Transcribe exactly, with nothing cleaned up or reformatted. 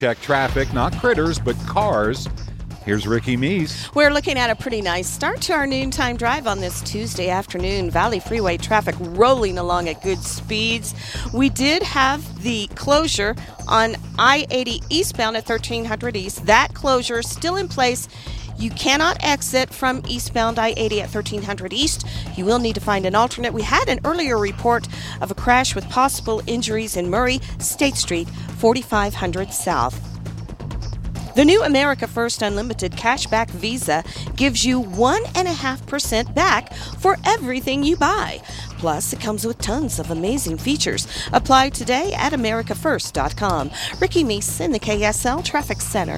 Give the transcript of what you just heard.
Check traffic, not critters, but cars. Here's Ricky Meese. We're looking at a pretty nice start to our noontime drive on this Tuesday afternoon. Valley Freeway traffic rolling along at good speeds. We did have the closure on I eighty eastbound at thirteen hundred East. That closure is still in place. You cannot exit from eastbound I eighty at thirteen hundred East. You will need to find an alternate. We had an earlier report of a crash with possible injuries in Murray, State Street, forty-five hundred South. The new America First Unlimited Cashback Visa gives you one point five percent back for everything you buy. Plus, it comes with tons of amazing features. Apply today at america first dot com. Ricky Meese in the K S L Traffic Center.